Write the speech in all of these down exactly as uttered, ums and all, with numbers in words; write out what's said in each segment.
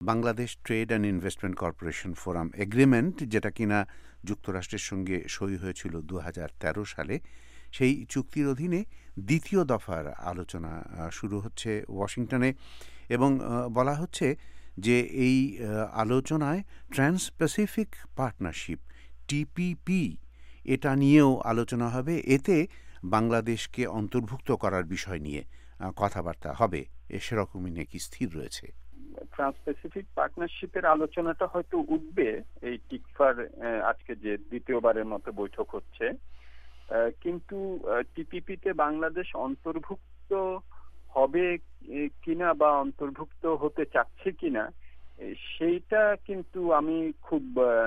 Bangladesh trade and investment corporation forum agreement, যেটা কিনা যুক্তরাষ্ট্রের সঙ্গে সই হয়েছিল দু হাজার তেরো সালে, সেই চুক্তির অধীনে দ্বিতীয় দফার আলোচনা শুরু হচ্ছে ওয়াশিংটনে এবং বলা হচ্ছে যে এই আলোচনায় ট্রান্স প্যাসিফিক পার্টনারশিপ টিপিপি এটা নিয়েও আলোচনা হবে। এতে বাংলাদেশকে অন্তর্ভুক্ত করার বিষয় নিয়ে কথাবার্তা হবে, সেরকমই নাকি স্থির রয়েছে। ট্রান্স প্যাসিফিক পার্টনারশিপের আলোচনাটা হয়তো উঠবে এই টিকফার আজকে যে দ্বিতীয়বারের মতো বৈঠক হচ্ছে, কিন্তু টিপিপিতে বাংলাদেশ অন্তর্ভুক্ত হবে কিনা বা অন্তর্ভুক্ত হতে চাচ্ছে কিনা সেইটা কিন্তু আমি খুব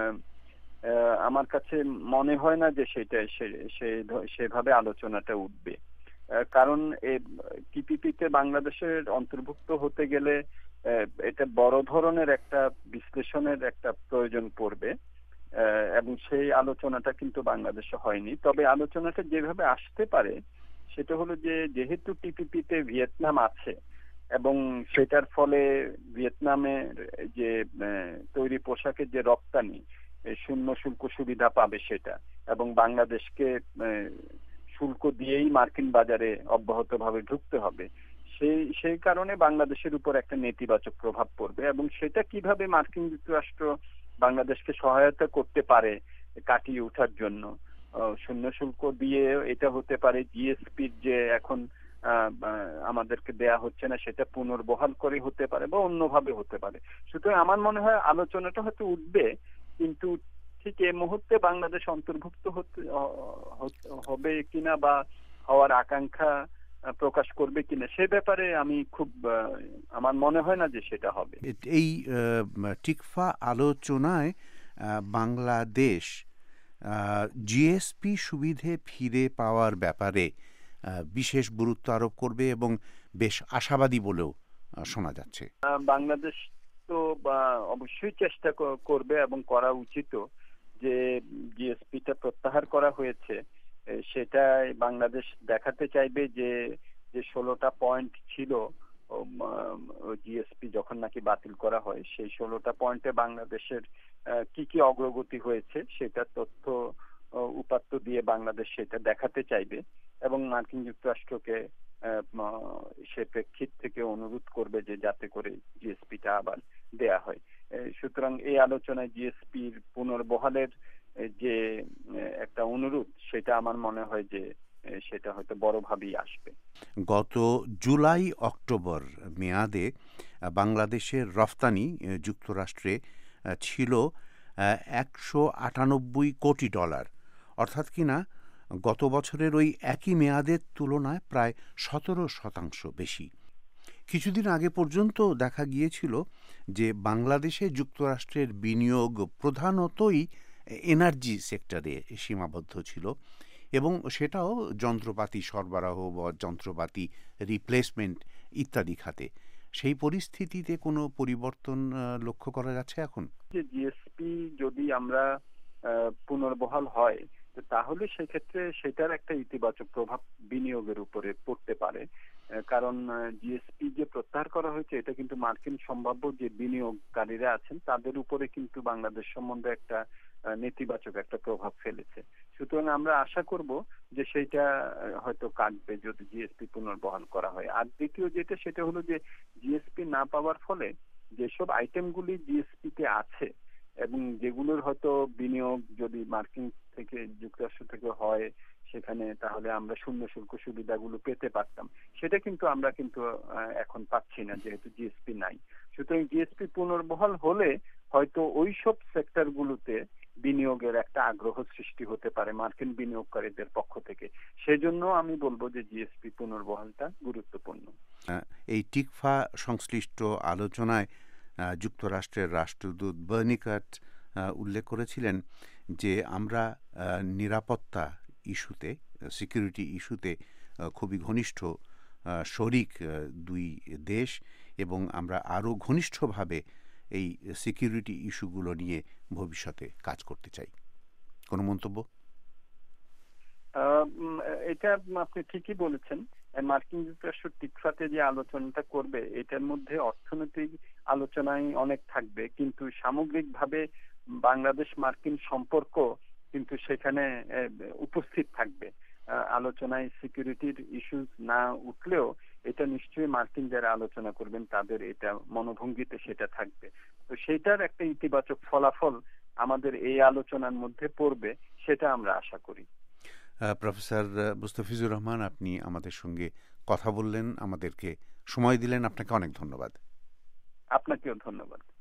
আমার কাছে মনে হয় না যে সেটা সেভাবে আলোচনাটা উঠবে। কারণ টিপিপিতে বাংলাদেশের অন্তর্ভুক্ত হতে গেলে এটা বড় ধরনের একটা বিশ্লেষণের একটা প্রয়োজন পড়বে এবং সেই আলোচনাটা কিন্তু বাংলাদেশে হয়নি। তবে আলোচনাটা যেভাবে আসতে পারে সেটা হলো যে যেহেতু টিপিপিতে ভিয়েতনাম আছে এবং সেটার ফলে ভিয়েতনামের যে তৈরি পোশাকের যে রপ্তানি শূন্য শুল্ক সুবিধা পাবে সেটা, এবং বাংলাদেশকে শুল্ক দিয়েই মার্কিন বাজারে অব্যাহতভাবে ঢুকতে হবে, সেই সেই কারণে বাংলাদেশের উপর একটা নেতিবাচক প্রভাব পড়বে। এবং সেটা কিভাবে মার্কিন যুক্তরাষ্ট্র বাংলাদেশকে সহায়তা করতে পারে কাটিয়ে ওঠার জন্য, শূন্য শুল্ক দিয়ে এটা হতে পারে জিএসপির যে এখন আমাদেরকে দেয়া হচ্ছে না সেটা পুনর্বহাল করে হতে পারে বা অন্যভাবে হতে পারে। সুতরাং আমার মনে হয় আলোচনাটা হয়তো উঠবে, কিন্তু ঠিক এই মুহূর্তে বাংলাদেশ অন্তর্ভুক্ত হতে হবে কিনা বা হওয়ার আকাঙ্ক্ষা প্রকাশ করবে কিনা সে ব্যাপারে আমি খুব আমার মনে হয় না যে সেটা হবে। এই টিকফা আলোচনায় বাংলাদেশ জিএসপি সুবিধে ফিরে পাওয়ার ব্যাপারে বিশেষ গুরুত্ব আরোপ করবে এবং বেশ আশাবাদী বলেও শোনা যাচ্ছে। বাংলাদেশ তো অবশ্যই চেষ্টা করবে এবং করা উচিত যে জিএসপিটা প্রত্যাহার করা হয়েছে সেটা বাংলাদেশ দেখাতে চাইবে যে যে ষোলোটা পয়েন্ট ছিল জিএসপি যখন নাকি বাতিল করা হয়, সেই ষোলোটা পয়েন্টে বাংলাদেশের কি কি অগ্রগতি হয়েছে সেটা তথ্য উপাত্ত দিয়ে বাংলাদেশ সেটা দেখাতে চাইবে এবং মার্কিন যুক্তরাষ্ট্রকে সে প্রেক্ষিত থেকে অনুরোধ করবে যে যাতে করে জিএসপিটা আবার দেয়া হয়। সুতরাং এই আলোচনায় জিএসপির পুনর্বহালের যে একটা অনুরোধ সেটা আমার মনে হয় যে সেটা হয়তো বড়ভাবেই আসবে। গত জুলাই অক্টোবর মেয়াদে বাংলাদেশের রফতানি যুক্তরাষ্ট্রে ছিল একশো আটানব্বই কোটি ডলার, অর্থাৎ কিনা গত বছরের ওই একই মেয়াদের তুলনায় প্রায় সতেরো শতাংশ বেশি। কিছুদিন আগে পর্যন্ত দেখা গিয়েছিল যে বাংলাদেশে যুক্তরাষ্ট্রের বিনিয়োগ প্রধানতই এনার্জি সেক্টরে সীমাবদ্ধ ছিল এবং সেটাও যন্ত্রপাতি সরবরাহ বা যন্ত্রপাতি রিপ্লেসমেন্ট ইত্যাদি খাতে। সেই পরিস্থিতিতে কোনো পরিবর্তন লক্ষ্য করা যাচ্ছে এখন? যে জিএসপি যদি আমরা পুনর্বহাল হয় তাহলে সেক্ষেত্রে সেটার একটা ইতিবাচক প্রভাব বিনিয়োগের উপরে পড়তে পারে, কারণ জিএসপি যে প্রত্যাহার করা হয়েছে এটা কিন্তু মার্কিন সম্ভাব্য যে বিনিয়োগকারীরা আছেন তাদের উপরে কিন্তু বাংলাদেশ সম্বন্ধে একটা নেতিবাচক একটা প্রভাব ফেলেছে। সুতরাং আমরা আশা করব যে সেইটা হয়তো কাটবে যদি জিএসপি পুনর্বহাল করা হয়। আর দ্বিতীয় যেটা সেটা হলো যে জিএসপি না পাওয়ার ফলে যেসব আইটেমগুলি জিএসপিতে আছে এবং যেগুলোর হয়তো বিনিয়োগ যদি মার্কিন থেকে যুক্তরাষ্ট্র থেকে হয় সেখানে তাহলে আমরা শূন্য শুল্ক সুবিধাগুলো পেতে পারতাম, সেটা কিন্তু আমরা কিন্তু এখন পাচ্ছি না যেহেতু জিএসপি নাই। সুতরাং জিএসপি পুনর্বহাল হলে হয়তো ওই সব সেক্টরগুলোতে বিনিয়োগের একটা আগ্রহ সৃষ্টি হতে পারে মার্কিন বিনিয়োগকারীদের পক্ষ থেকে। সেজন্য আমি বলবো যে জিএসপি পুনর্বহালটা গুরুত্বপূর্ণ। এই টিকফা সংশ্লিষ্ট আলোচনায় যুক্তরাষ্ট্রের রাষ্ট্রদূত বার্নিকাট উল্লেখ করেছিলেন যে আমরা নিরাপত্তা ইস্যুতে, সিকিউরিটি ইস্যুতে খুবই ঘনিষ্ঠ শরিক দুই দেশ এবং আমরা আরও ঘনিষ্ঠভাবে এই সিকিউরিটি ইস্যুগুলো নিয়ে ভবিষ্যতে কাজ করতে চাই। কোনো মন্তব্য? এটা আপনি ঠিকই বলেছেন মার্কিন যুক্তরাষ্ট্র টিকফাতে যে আলোচনাটা করবে এটার মধ্যে অর্থনৈতিক আলোচনায় অনেক থাকবে, কিন্তু সামগ্রিকভাবে বাংলাদেশ মার্কিন সম্পর্ক কিন্তু সেখানে উপস্থিত থাকবে। আলোচনায় সিকিউরিটির ইস্যুস না উঠলেও এটা নিশ্চয়ই মার্কিন যারা আলোচনা করবেন তাদের এটা মনোভঙ্গিতে সেটা থাকবে। তো সেটার একটা ইতিবাচক ফলাফল আমাদের এই আলোচনার মধ্যে পড়বে, সেটা আমরা আশা করি। প্রফেসর মুস্তাফিজুর রহমান, আপনি আমাদের সঙ্গে কথা বললেন, আমাদেরকে সময় দিলেন, আপনাকে অনেক ধন্যবাদ। আপনাকেও ধন্যবাদ।